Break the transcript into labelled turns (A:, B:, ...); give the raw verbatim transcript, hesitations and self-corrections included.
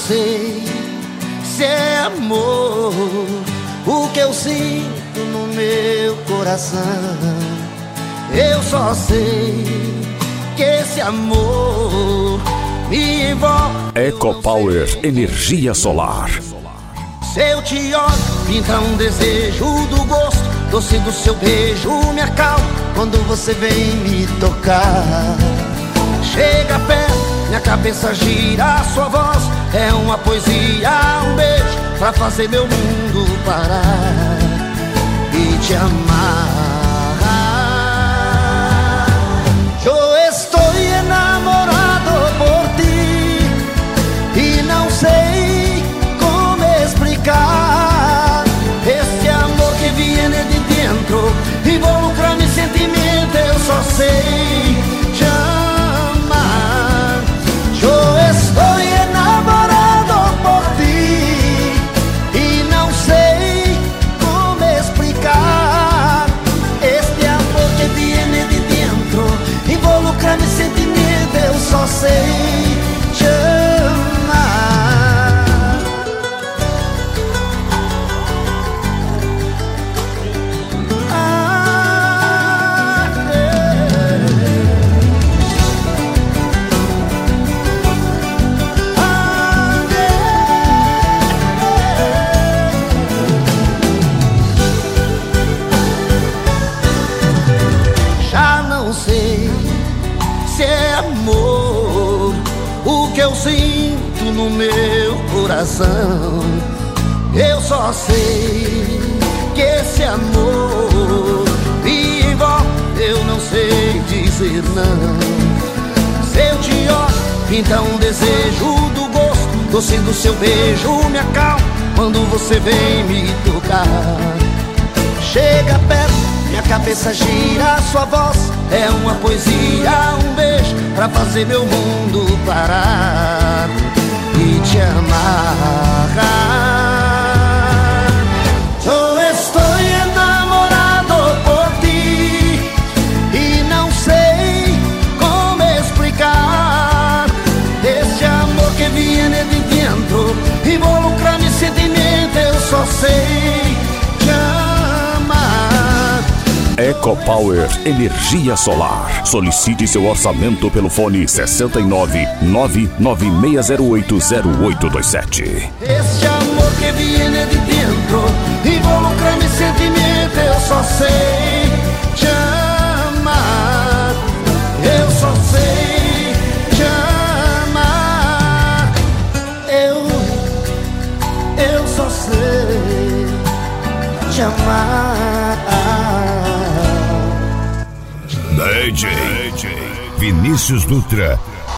A: sei se é amor o que eu sinto no meu coração. Eu só sei que esse amor me envolve.
B: EcoPower Energia Solar.
A: Se eu te olho, pinta um desejo do gosto doce do seu beijo, me acalma quando você vem me tocar. Chega perto, minha cabeça gira, sua voz é uma poesia, um beijo pra fazer meu mundo parar e te amar. Eu estou enamorado por ti e não sei como explicar esse amor que viene de dentro, involucra meu sentimento, eu só sei te amar. Eu estou enamorado por ti e não sei como explicar este amor que viene de dentro, involucra meu sentimento, eu só sei te amar. Não sei se é amor o que eu sinto no meu coração. Eu só sei que esse amor me envolve, eu não sei dizer não. Se eu te olho, pinta um desejo do gosto doce do seu beijo, me acalma quando você vem me tocar. Chega perto, minha cabeça gira, sua voz é uma poesia, um beijo pra fazer meu mundo parar e te amar. Eu estou enamorado por ti e não sei como explicar esse amor que viene de dentro, involucra meu sentimento, eu só sei te amar.
B: EcoPower Energia Solar. Solicite seu orçamento pelo fone sessenta e nove, nove nove seis zero oito, zero oito dois sete.
A: Este amor que viene de dentro, involucra meu sentimento, eu só sei te amar. Eu só sei te amar. Eu, eu só sei te amar.
C: D J Vinícius Dutra